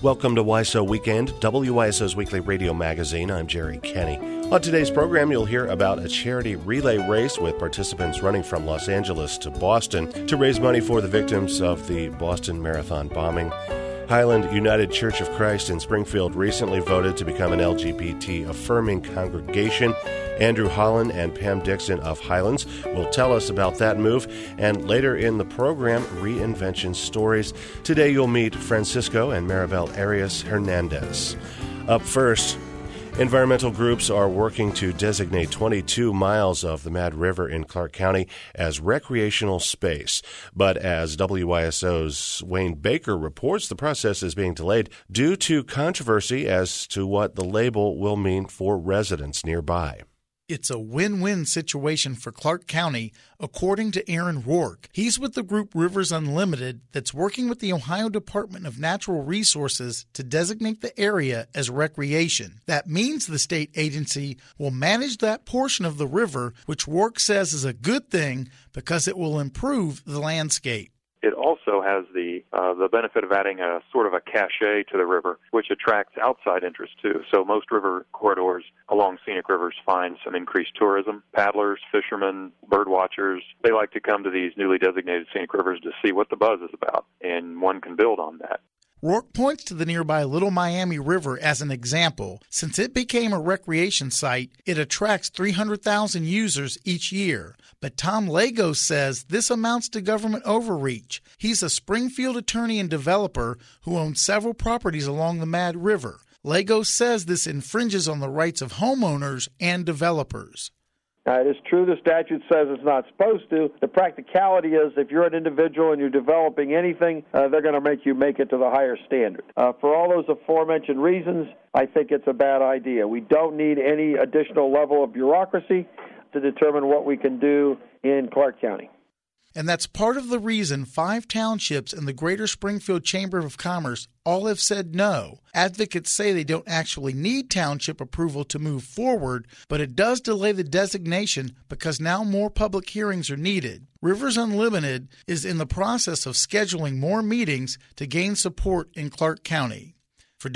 Welcome to WISO Weekend, WISO's weekly radio magazine. I'm Jerry Kenny. On today's program, you'll hear about a charity relay race with participants running from Los Angeles to Boston to raise money for the victims of the Boston Marathon bombing. Highland United Church of Christ in Springfield recently voted to become an LGBT-affirming congregation. Andrew Holland and Pam Dixon of Highlands will tell us about that move. And later in the program, Reinvention Stories. Today you'll meet Francisco and Maribel Arias Hernandez. Up first, environmental groups are working to designate 22 miles of the Mad River in Clark County as recreational space. But as WISO's Wayne Baker reports, the process is being delayed due to controversy as to what the label will mean for residents nearby. It's a win-win situation for Clark County, according to Aaron Rourke. He's with the group Rivers Unlimited that's working with the Ohio Department of Natural Resources to designate the area as recreation. That means the state agency will manage that portion of the river, which Rourke says is a good thing because it will improve the landscape. It also has the benefit of adding a sort of a cachet to the river, which attracts outside interest too. So most river corridors along scenic rivers find some increased tourism. Paddlers, fishermen, bird watchers, they like to come to these newly designated scenic rivers to see what the buzz is about, and one can build on that. Rourke points to the nearby Little Miami River as an example. Since it became a recreation site, it attracts 300,000 users each year. But Tom Lagos says this amounts to government overreach. He's a Springfield attorney and developer who owns several properties along the Mad River. Lagos says this infringes on the rights of homeowners and developers. It is true the statute says it's not supposed to. The practicality is if you're an individual and you're developing anything, they're going to make you make it to the higher standard. For all those aforementioned reasons, I think it's a bad idea. We don't need any additional level of bureaucracy to determine what we can do in Clark County. And that's part of the reason 5 townships and the Greater Springfield Chamber of Commerce all have said no. Advocates say they don't actually need township approval to move forward, but it does delay the designation because now more public hearings are needed. Rivers Unlimited is in the process of scheduling more meetings to gain support in Clark County. For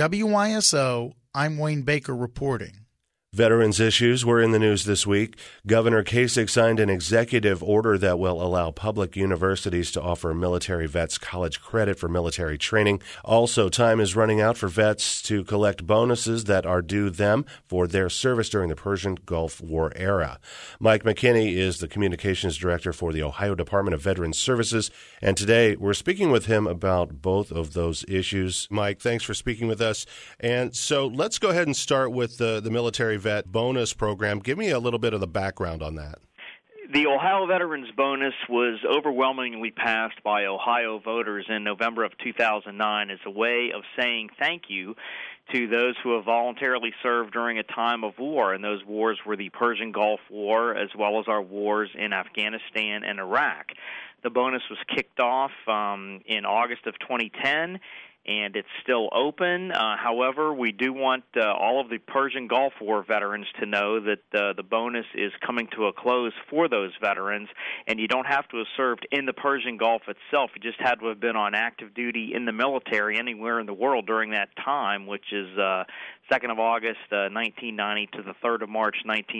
WISO, I'm Wayne Baker reporting. Veterans issues were in the news this week. Governor Kasich signed an executive order that will allow public universities to offer military vets college credit for military training. Also, time is running out for vets to collect bonuses that are due them for their service during the Persian Gulf War era. Mike McKinney is the communications director for the Ohio Department of Veterans Services, and today we're speaking with him about both of those issues. Mike, thanks for speaking with us. And so let's go ahead and start with the military vet bonus program. Give me a little bit of the background on that. The Ohio Veterans Bonus was overwhelmingly passed by Ohio voters in November of 2009 as a way of saying thank you to those who have voluntarily served during a time of war, and those wars were the Persian Gulf War as well as our wars in Afghanistan and Iraq. The bonus was kicked off in August of 2010, and it's still open. However, we do want all of the Persian Gulf War veterans to know that the bonus is coming to a close for those veterans, and you don't have to have served in the Persian Gulf itself. You just had to have been on active duty in the military anywhere in the world during that time, which is 2nd of August 1990 to the 3rd of March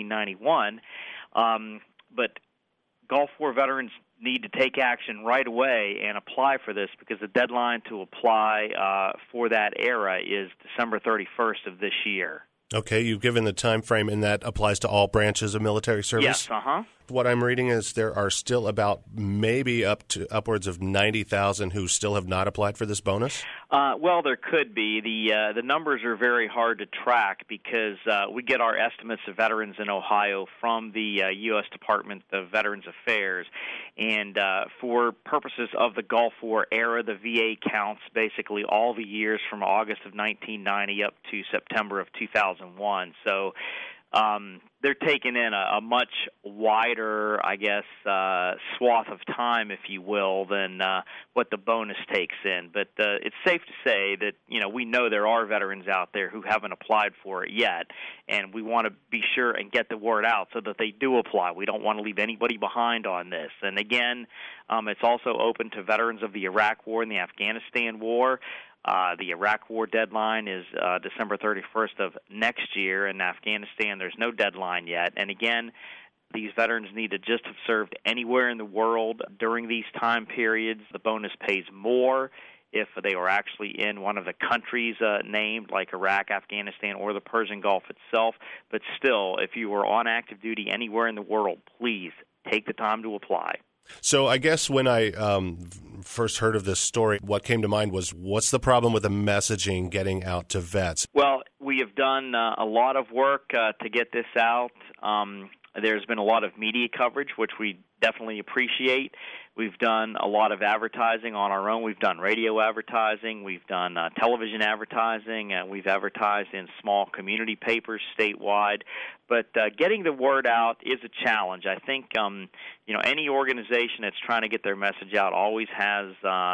1991. But Gulf War veterans need to take action right away and apply for this because the deadline to apply for that era is December 31st of this year. Okay, you've given the time frame, and that applies to all branches of military service? Yes, What I'm reading is there are still about maybe upwards of 90,000 who still have not applied for this bonus? Well, there could be. The numbers are very hard to track because we get our estimates of veterans in Ohio from the U.S. Department of Veterans Affairs, and for purposes of the Gulf War era, the VA counts basically all the years from August of 1990 up to September of 2001. So they're taking in a much wider, I guess, swath of time, if you will, than what the bonus takes in. But it's safe to say that, we know there are veterans out there who haven't applied for it yet, and we want to be sure and get the word out so that they do apply. We don't want to leave anybody behind on this. And again, it's also open to veterans of the Iraq War and the Afghanistan War. The Iraq War deadline is December 31st of next year. In Afghanistan, there's no deadline yet. And again, these veterans need to just have served anywhere in the world during these time periods. The bonus pays more if they were actually in one of the countries named, like Iraq, Afghanistan, or the Persian Gulf itself. But still, if you were on active duty anywhere in the world, please take the time to apply. So I guess when I first heard of this story, what came to mind was, what's the problem with the messaging getting out to vets? Well, we have done a lot of work to get this out. There's been a lot of media coverage, which we definitely appreciate. We've done a lot of advertising on our own. We've done radio advertising. We've done television advertising. We've advertised in small community papers statewide. But getting the word out is a challenge. I think, any organization that's trying to get their message out always has,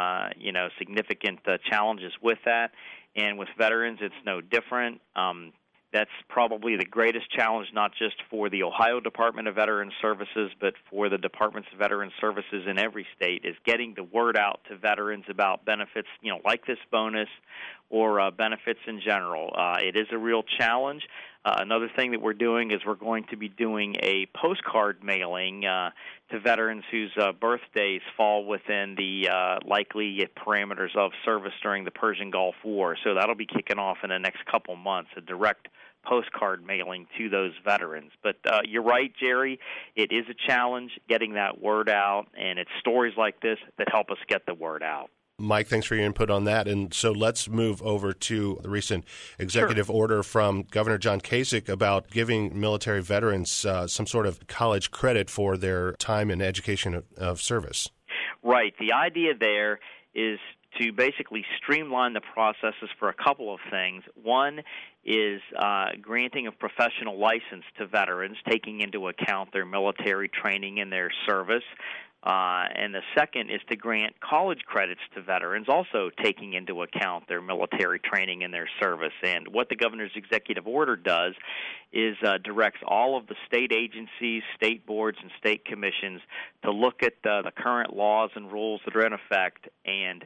significant challenges with that. And with veterans, it's no different. That's probably the greatest challenge, not just for the Ohio Department of Veterans Services, but for the Departments of Veterans Services in every state, is getting the word out to veterans about benefits, like this bonus or benefits in general. It is a real challenge. Another thing that we're doing is we're going to be doing a postcard mailing to veterans whose birthdays fall within the likely parameters of service during the Persian Gulf War. So that'll be kicking off in the next couple months, a direct postcard mailing to those veterans. But you're right, Jerry. It is a challenge getting that word out, and it's stories like this that help us get the word out. Mike, thanks for your input on that. And so let's move over to the recent executive order from Governor John Kasich about giving military veterans some sort of college credit for their time in education of service. Right. The idea there is to basically streamline the processes for a couple of things. One is granting a professional license to veterans, taking into account their military training and their service. And the second is to grant college credits to veterans, also taking into account their military training and their service. And what the governor's executive order does is directs all of the state agencies, state boards, and state commissions to look at the current laws and rules that are in effect and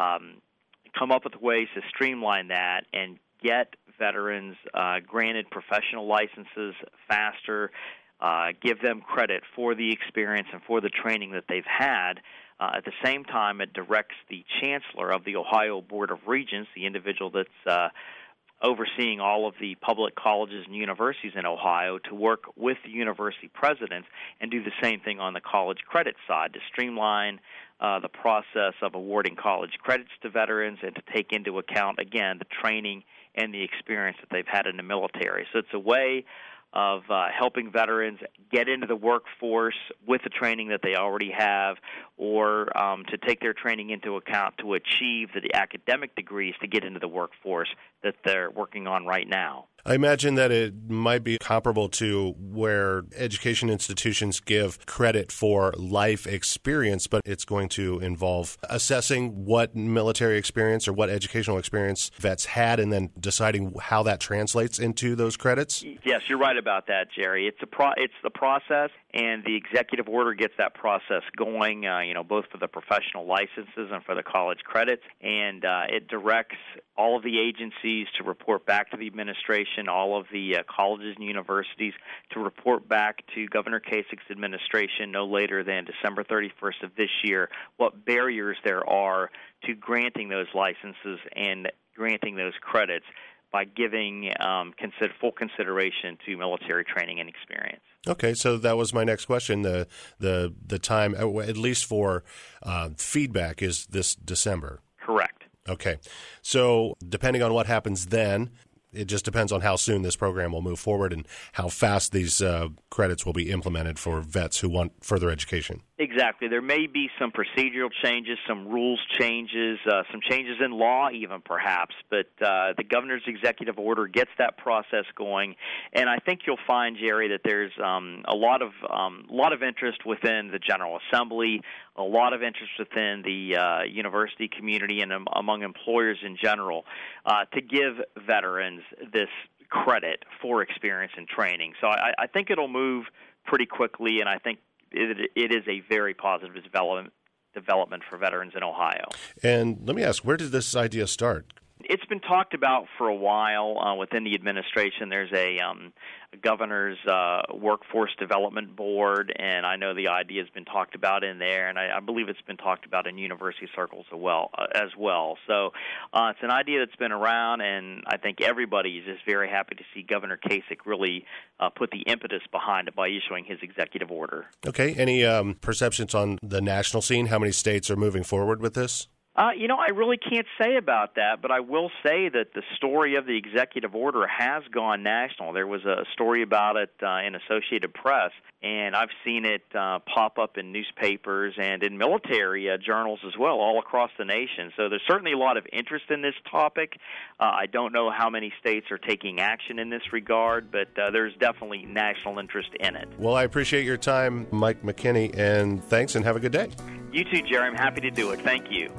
come up with ways to streamline that and get veterans granted professional licenses faster, give them credit for the experience and for the training that they've had. At the same time, it directs the chancellor of the Ohio Board of Regents, the individual that's overseeing all of the public colleges and universities in Ohio, to work with the university presidents and do the same thing on the college credit side to streamline the process of awarding college credits to veterans and to take into account, again, the training and the experience that they've had in the military. So it's a way of helping veterans get into the workforce with the training that they already have, or to take their training into account to achieve the academic degrees to get into the workforce that they're working on right now. I imagine that it might be comparable to where education institutions give credit for life experience, but it's going to involve assessing what military experience or what educational experience vets had and then deciding how that translates into those credits? Yes, you're right about that, Jerry. It's the process, and the executive order gets that process going, both for the professional licenses and for the college credits, and it directs all of the agencies to report back to the administration, all of the colleges and universities to report back to Governor Kasich's administration no later than December 31st of this year what barriers there are to granting those licenses and granting those credits by giving full consideration to military training and experience. Okay, so that was my next question. The time, at least for feedback, is this December. Correct. Okay, so depending on what happens then, it just depends on how soon this program will move forward and how fast these credits will be implemented for vets who want further education. Exactly. There may be some procedural changes, some rules changes, some changes in law even perhaps, but the governor's executive order gets that process going, and I think you'll find, Jerry, that there's a lot of interest within the General Assembly, a lot of interest within the university community and among employers in general to give veterans this credit for experience and training. So I think it'll move pretty quickly, and I think it is a very positive development for veterans in Ohio. And let me ask, where did this idea start? It's been talked about for a while within the administration. There's a governor's workforce development board, and I know the idea has been talked about in there, and I believe it's been talked about in university circles as well. So it's an idea that's been around, and I think everybody is just very happy to see Governor Kasich really put the impetus behind it by issuing his executive order. Okay. Any perceptions on the national scene? How many states are moving forward with this? I really can't say about that, but I will say that the story of the executive order has gone national. There was a story about it in Associated Press, and I've seen it pop up in newspapers and in military journals as well, all across the nation. So there's certainly a lot of interest in this topic. I don't know how many states are taking action in this regard, but there's definitely national interest in it. Well, I appreciate your time, Mike McKinney, and thanks, and have a good day. You too, Jerry. I'm happy to do it. Thank you.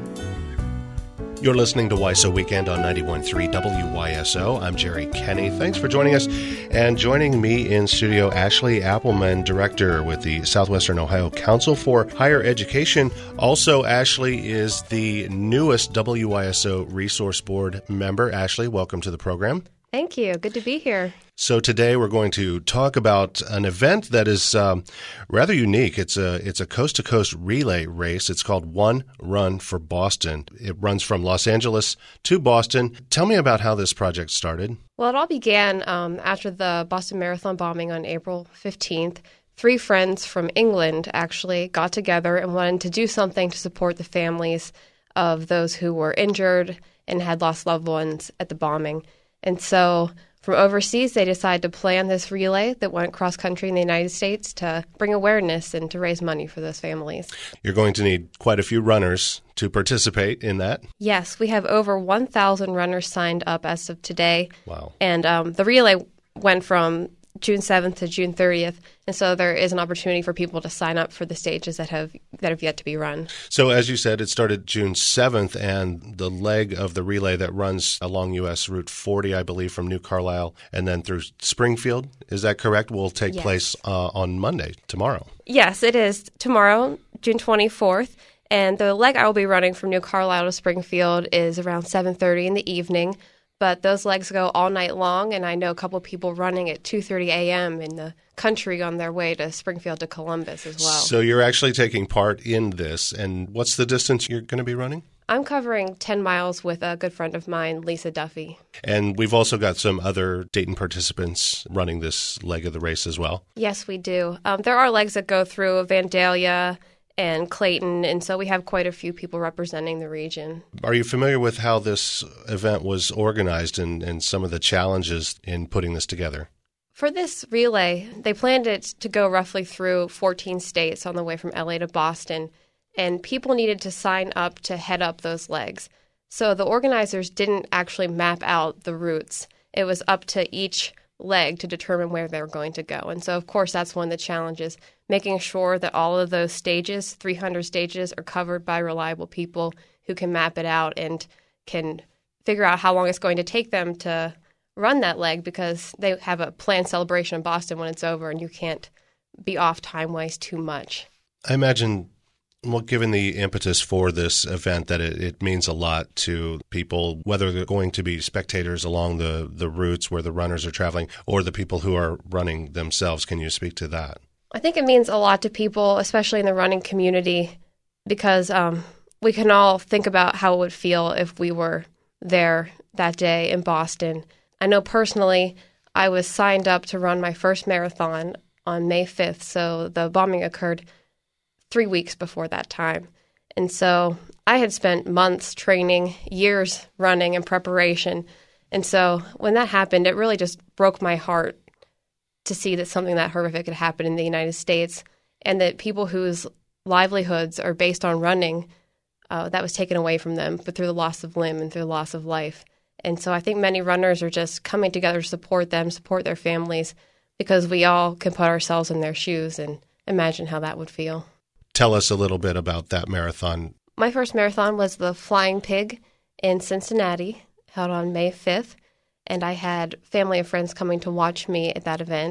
You're listening to WISO Weekend on 91.3 WYSO. I'm Jerry Kenny. Thanks for joining us. And joining me in studio, Ashley Appleman, Director with the Southwestern Ohio Council for Higher Education. Also, Ashley is the newest WYSO Resource Board member. Ashley, welcome to the program. Thank you. Good to be here. So today we're going to talk about an event that is rather unique. It's a coast-to-coast relay race. It's called One Run for Boston. It runs from Los Angeles to Boston. Tell me about how this project started. Well, it all began after the Boston Marathon bombing on April 15th. 3 friends from England actually got together and wanted to do something to support the families of those who were injured and had lost loved ones at the bombing. And so from overseas, they decided to plan this relay that went cross-country in the United States to bring awareness and to raise money for those families. You're going to need quite a few runners to participate in that. Yes, we have over 1,000 runners signed up as of today. Wow. And the relay went from June 7th to June 30th, and so there is an opportunity for people to sign up for the stages that have yet to be run. So as you said, it started June 7th, and the leg of the relay that runs along U.S. Route 40, I believe, from New Carlisle and then through Springfield, is that correct, will take place on Monday, tomorrow? Yes, it is tomorrow, June 24th, and the leg I will be running from New Carlisle to Springfield is around 7:30 in the evening. But those legs go all night long, and I know a couple of people running at 2:30 a.m. in the country on their way to Springfield to Columbus as well. So you're actually taking part in this, and what's the distance you're going to be running? I'm covering 10 miles with a good friend of mine, Lisa Duffy. And we've also got some other Dayton participants running this leg of the race as well. Yes, we do. There are legs that go through Vandalia and Clayton, and so we have quite a few people representing the region. Are you familiar with how this event was organized and some of the challenges in putting this together? For this relay, they planned it to go roughly through 14 states on the way from LA to Boston, and people needed to sign up to head up those legs. So the organizers didn't actually map out the routes. It was up to each leg to determine where they were going to go. And so, of course, that's one of the challenges, making sure that all of those stages, 300 stages, are covered by reliable people who can map it out and can figure out how long it's going to take them to run that leg, because they have a planned celebration in Boston when it's over, and you can't be off time-wise too much. I imagine, well, given the impetus for this event, that it means a lot to people, whether they're going to be spectators along the routes where the runners are traveling or the people who are running themselves. Can you speak to that? I think it means a lot to people, especially in the running community, because we can all think about how it would feel if we were there that day in Boston. I know personally I was signed up to run my first marathon on May 5th, so the bombing occurred 3 weeks before that time. And so I had spent months training, years running in preparation. And so when that happened, it really just broke my heart to see that something that horrific had happened in the United States, and that people whose livelihoods are based on running, that was taken away from them, but through the loss of limb and through the loss of life. And so I think many runners are just coming together to support them, support their families, because we all can put ourselves in their shoes and imagine how that would feel. Tell us a little bit about that marathon. My first marathon was the Flying Pig in Cincinnati, held on May 5th, and I had family and friends coming to watch me at that event.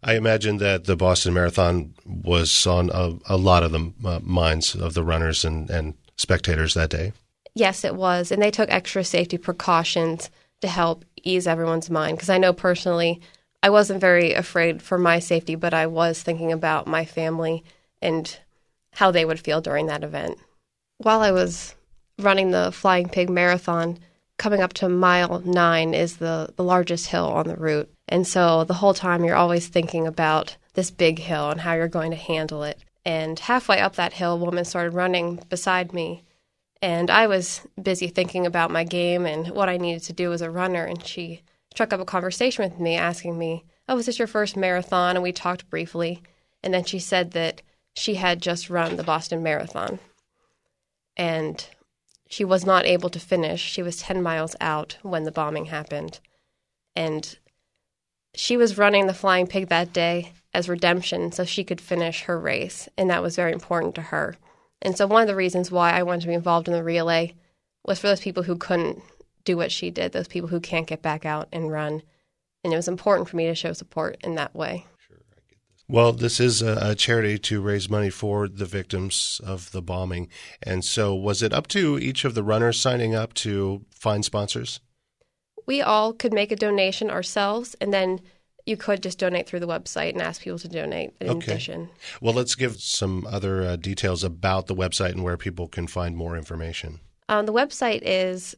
I imagine that the Boston Marathon was on a lot of the minds of the runners and spectators that day. Yes, it was. And they took extra safety precautions to help ease everyone's mind. Because I know personally, I wasn't very afraid for my safety, but I was thinking about my family and how they would feel during that event. While I was running the Flying Pig Marathon, coming up to mile 9 is the largest hill on the route. And so the whole time you're always thinking about this big hill and how you're going to handle it. And halfway up that hill, a woman started running beside me. And I was busy thinking about my game and what I needed to do as a runner. And she struck up a conversation with me, asking me, "Oh, is this your first marathon?" And we talked briefly. And then she said that she had just run the Boston Marathon. And she was not able to finish. She was 10 miles out when the bombing happened. And she was running the Flying Pig that day as redemption so she could finish her race. And that was very important to her. And so one of the reasons why I wanted to be involved in the relay was for those people who couldn't do what she did, those people who can't get back out and run. And it was important for me to show support in that way. Well, this is a charity to raise money for the victims of the bombing. And so was it up to each of the runners signing up to find sponsors? We all could make a donation ourselves, and then you could just donate through the website and ask people to donate in addition. Well, let's give some other details about the website and where people can find more information. The website is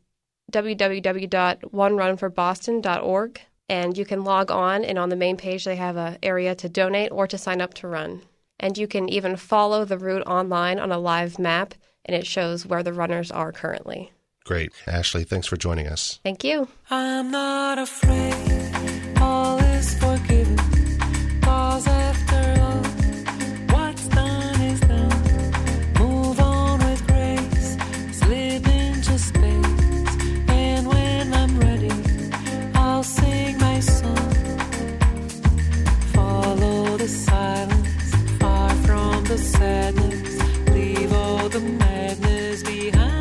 www.onerunforboston.org, and you can log on, and on the main page they have an area to donate or to sign up to run. And you can even follow the route online on a live map, and it shows where the runners are currently. Great. Ashley, thanks for joining us. Thank you. I'm not afraid, all is forgiven, 'cause after all, what's done is done. Move on with grace, slip into space, and when I'm ready, I'll sing my song. Follow the silence, far from the sadness, leave all the madness behind.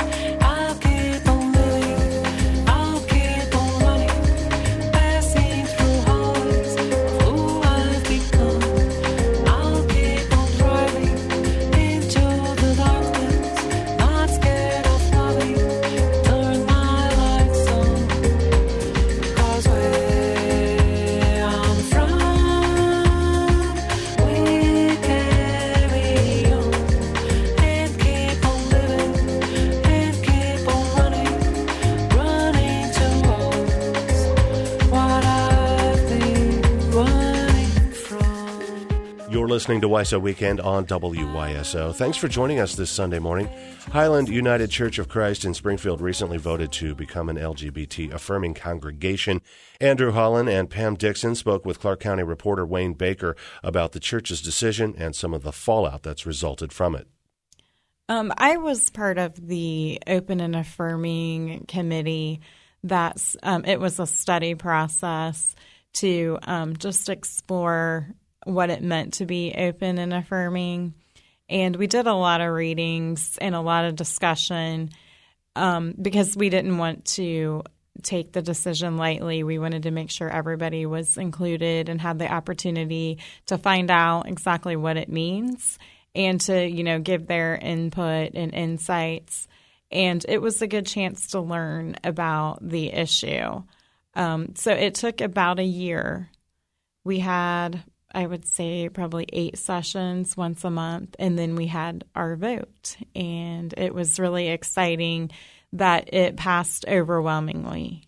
Listening to WISO Weekend on WYSO. Thanks for joining us this Sunday morning. Highland United Church of Christ in Springfield recently voted to become an LGBT-affirming congregation. Andrew Holland and Pam Dixon spoke with Clark County reporter Wayne Baker about the church's decision and some of the fallout that's resulted from it. I was part of the Open and Affirming Committee. It was a study process to just explore what it meant to be open and affirming. And we did a lot of readings and a lot of discussion because we didn't want to take the decision lightly. We wanted to make sure everybody was included and had the opportunity to find out exactly what it means and to, give their input and insights. And it was a good chance to learn about the issue. So it took about a year. We had, I would say, probably 8 sessions once a month, and then we had our vote. And it was really exciting that it passed overwhelmingly.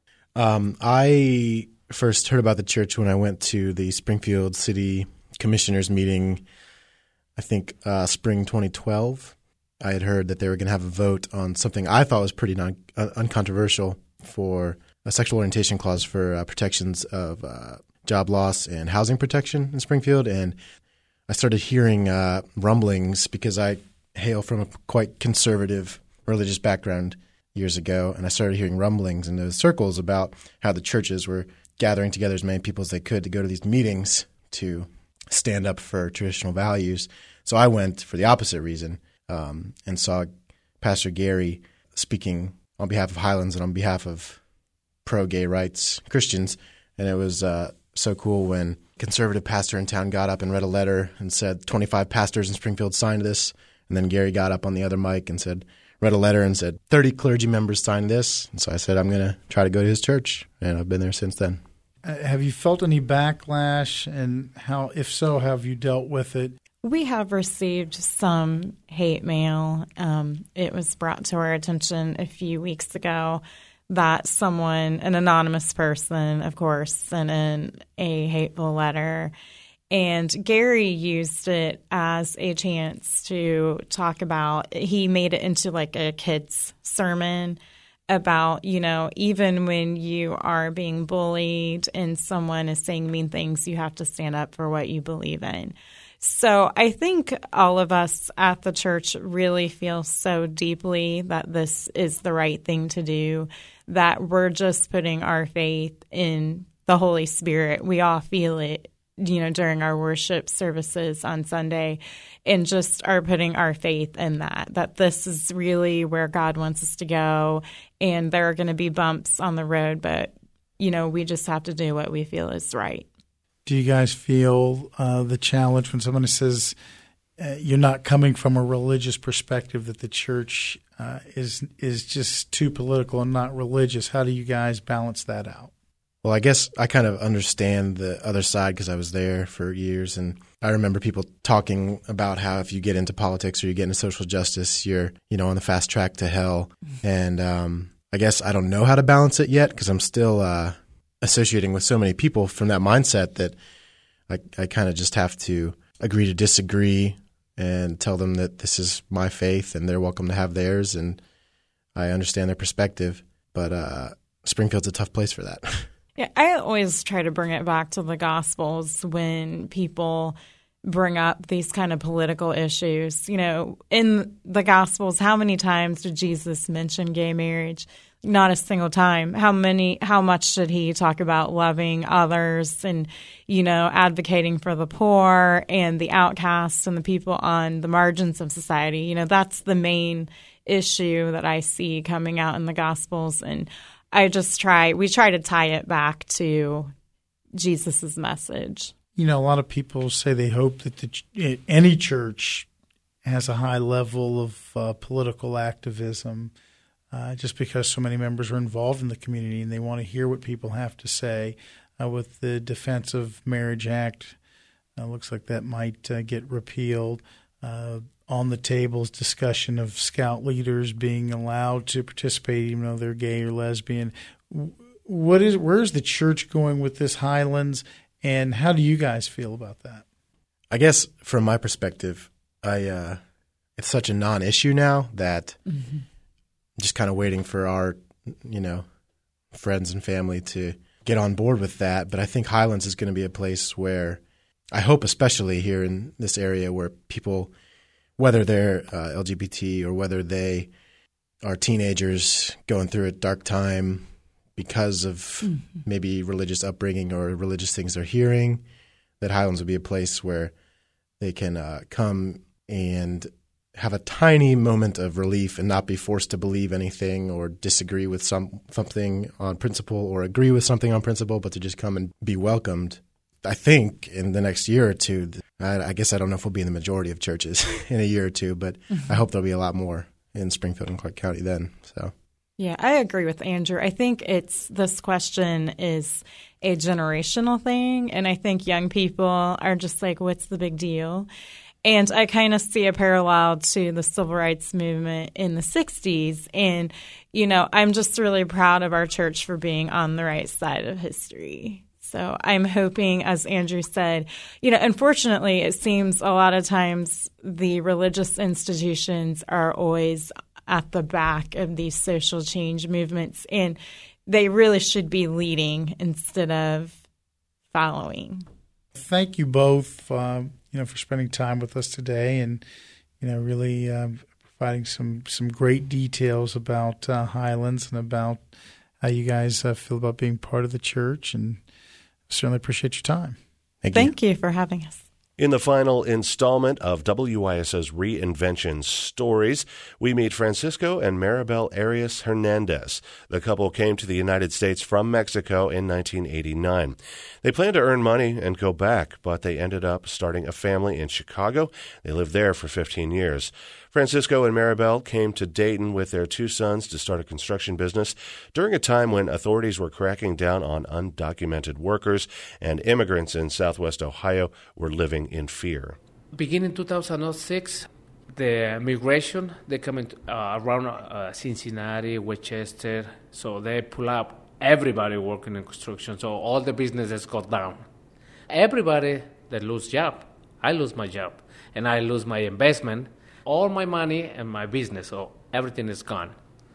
I first heard about the church when I went to the Springfield City Commissioners meeting, I think spring 2012. I had heard that they were going to have a vote on something I thought was pretty uncontroversial for a sexual orientation clause for protections of job loss and housing protection in Springfield. And I started hearing rumblings because I hail from a quite conservative religious background years ago. And I started hearing rumblings in those circles about how the churches were gathering together as many people as they could to go to these meetings to stand up for traditional values. So I went for the opposite reason and saw Pastor Gary speaking on behalf of Highlands and on behalf of pro-gay rights Christians. And it was so cool when a conservative pastor in town got up and read a letter and said 25 pastors in Springfield signed this. And then Gary got up on the other mic and read a letter and said 30 clergy members signed this. And so I said, I'm going to try to go to his church. And I've been there since then. Have you felt any backlash, and how, if so, have you dealt with it? We have received some hate mail. It was brought to our attention a few weeks ago that someone, an anonymous person, of course, sent in a hateful letter. And Gary used it as a chance to talk about, he made it into like a kid's sermon about, even when you are being bullied and someone is saying mean things, you have to stand up for what you believe in. So I think all of us at the church really feel so deeply that this is the right thing to do, that we're just putting our faith in the Holy Spirit. We all feel it, during our worship services on Sunday, and just are putting our faith in that this is really where God wants us to go. And there are going to be bumps on the road, but, we just have to do what we feel is right. Do you guys feel the challenge when someone says you're not coming from a religious perspective, that the church is just too political and not religious? How do you guys balance that out? Well, I guess I kind of understand the other side because I was there for years, and I remember people talking about how if you get into politics or you get into social justice, you're, on the fast track to hell. And I guess I don't know how to balance it yet because I'm still associating with so many people from that mindset that I kind of just have to agree to disagree and tell them that this is my faith and they're welcome to have theirs, and I understand their perspective. But Springfield's a tough place for that. Yeah, I always try to bring it back to the Gospels when people bring up these kind of political issues. In the Gospels, how many times did Jesus mention gay marriage? Not a single time. How much did he talk about loving others and, advocating for the poor and the outcasts and the people on the margins of society? That's the main issue that I see coming out in the Gospels. And we try to tie it back to Jesus's message. A lot of people say they hope that any church has a high level of political activism, just because so many members are involved in the community and they want to hear what people have to say. With the Defense of Marriage Act, looks like that might get repealed. On the table is discussion of Scout leaders being allowed to participate even though they're gay or lesbian. Where's the church going with this, Highlands, and how do you guys feel about that? I guess from my perspective, it's such a non-issue now that I'm just kind of waiting for our, friends and family to get on board with that. But I think Highlands is going to be a place where I hope, especially here in this area, where people, whether they're LGBT or whether they are teenagers going through a dark time because of maybe religious upbringing or religious things they're hearing, that Highlands will be a place where they can come and have a tiny moment of relief and not be forced to believe anything or disagree with something on principle or agree with something on principle, but to just come and be welcomed. I think in the next year or two, I guess I don't know if we'll be in the majority of churches in a year or two, but I hope there'll be a lot more in Springfield and Clark County then. So, yeah, I agree with Andrew. I think this question is a generational thing, and I think young people are just like, what's the big deal? And I kind of see a parallel to the civil rights movement in the 60s. And, I'm just really proud of our church for being on the right side of history. So I'm hoping, as Andrew said, unfortunately, it seems a lot of times the religious institutions are always at the back of these social change movements, and they really should be leading instead of following. Thank you both, for spending time with us today, and really providing some great details about Highlands and about how you guys feel about being part of the church, and certainly appreciate your time. Thank you for having us. In the final installment of WISO's Reinvention Stories, we meet Francisco and Maribel Arias Hernandez. The couple came to the United States from Mexico in 1989. They planned to earn money and go back, but they ended up starting a family in Chicago. They lived there for 15 years. Francisco and Maribel came to Dayton with their 2 sons to start a construction business during a time when authorities were cracking down on undocumented workers and immigrants in Southwest Ohio were living in fear. Beginning 2006, the migration, they come in, around Cincinnati, Westchester, so they pull up everybody working in construction, so all the businesses go down. Everybody that lose job, I lose my job, and I lose my investment, all my money and my business, so everything is gone.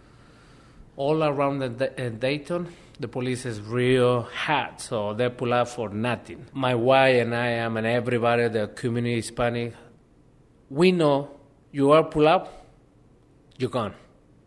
All around Dayton, the police is real hot, so they pull up for nothing. My wife and I am and everybody, the community Hispanic, we know you are pull up, you're gone.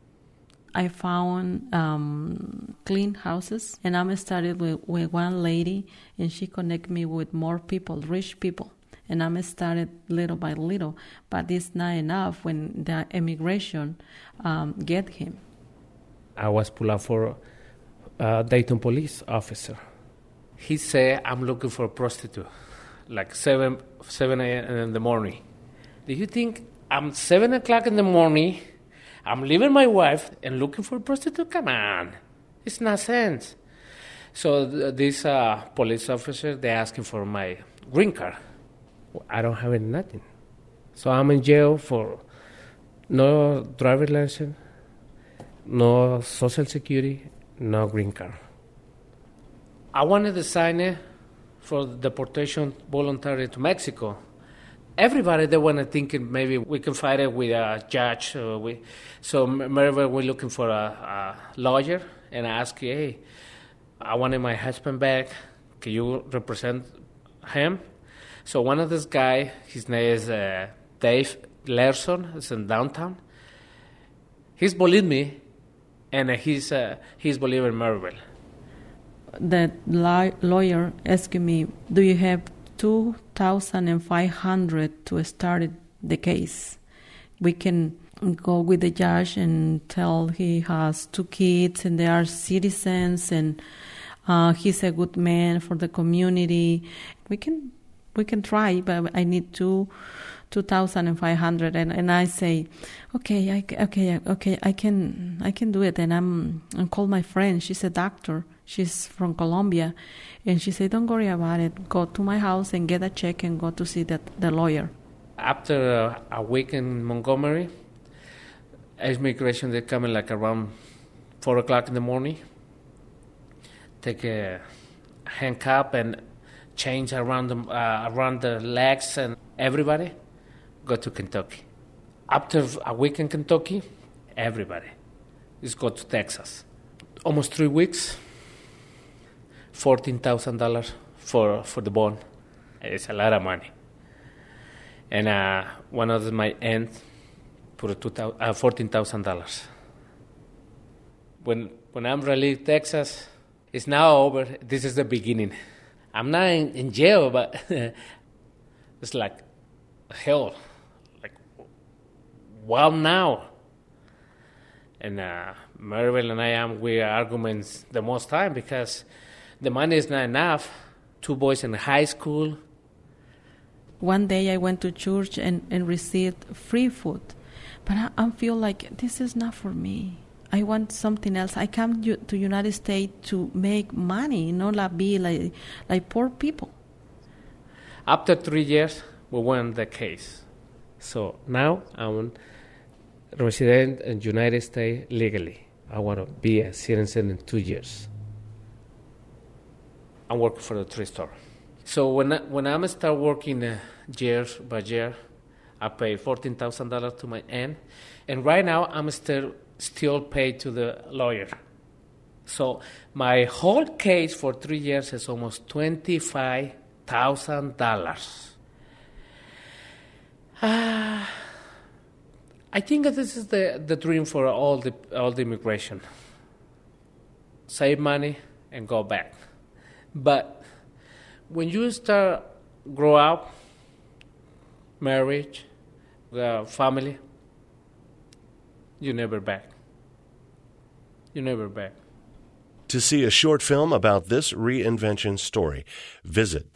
I found clean houses, and I started with one lady, and she connected me with more people, rich people. And I started little by little, but it's not enough when the immigration get him. I was pulled up for a Dayton police officer. He said, I'm looking for a prostitute, like 7 a.m. in the morning. Do you think I'm 7 o'clock in the morning, I'm leaving my wife and looking for a prostitute? Come on, it's not sense. So this police officer, they're asking for my green card. I don't have nothing. So I'm in jail for no driver's license, no social security, no green card. I wanted to sign it for deportation voluntary to Mexico. Everybody, they want to think maybe we can fight it with a judge. So Maribel, we're looking for a lawyer, and I asked, hey, I wanted my husband back. Can you represent him? So one of this guy, his name is Dave Larson, is in downtown. He's believed me, and he's believing Maribel. The lawyer asked me, do you have $2,500 to start the case? We can go with the judge and tell he has 2 kids and they are citizens and he's a good man for the community. We can try, but I need $2,500, and I say, okay, I can do it. And I call my friend. She's a doctor. She's from Colombia, and she said, don't worry about it. Go to my house and get a check and go to see the lawyer. After a week in Montgomery, immigration, they come in like around 4 o'clock in the morning, take a handcuff and change around the legs and everybody, go to Kentucky. After a week in Kentucky, everybody is go to Texas. Almost 3 weeks, $14,000 for the bond. It's a lot of money. And one of my aunt put $14,000. When I'm released Texas, it's now over. This is the beginning. I'm not in jail, but it's like hell. Like, wow, now. And Maribel and we are arguing the most time because the money is not enough. 2 boys in high school. One day I went to church and received free food, but I feel like this is not for me. I want something else. I come to United States to make money, not be like poor people. After 3 years, we won the case. So now I'm a resident in United States legally. I want to be a citizen in 2 years. I'm working for the thrift store. So when I start working year by year, I pay $14,000 to my aunt, and right now I'm still paid to the lawyer. So my whole case for 3 years is almost $25,000. I think that this is the dream for all the immigration. Save money and go back. But when you start grow up, marriage, family, you never back. You never back. To see a short film about this reinvention story, visit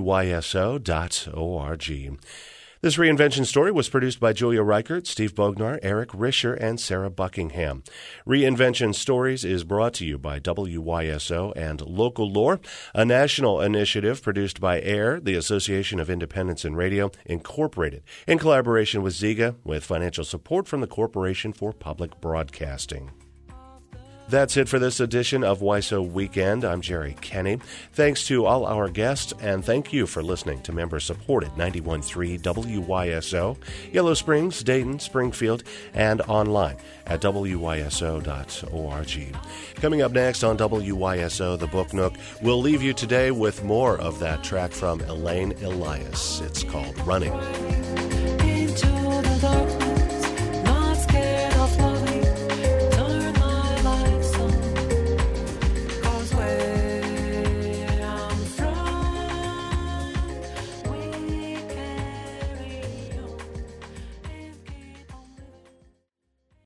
wyso.org. This reinvention story was produced by Julia Reichert, Steve Bognar, Eric Risher, and Sarah Buckingham. Reinvention Stories is brought to you by WYSO and Local Lore, a national initiative produced by AIR, the Association of Independents in Radio, Incorporated, in collaboration with Ziga, with financial support from the Corporation for Public Broadcasting. That's it for this edition of WISO Weekend. I'm Jerry Kenny. Thanks to all our guests, and thank you for listening to member-supported 91.3 WYSO, Yellow Springs, Dayton, Springfield, and online at wyso.org. Coming up next on WYSO, The Book Nook, we'll leave you today with more of that track from Elaine Elias. It's called Running.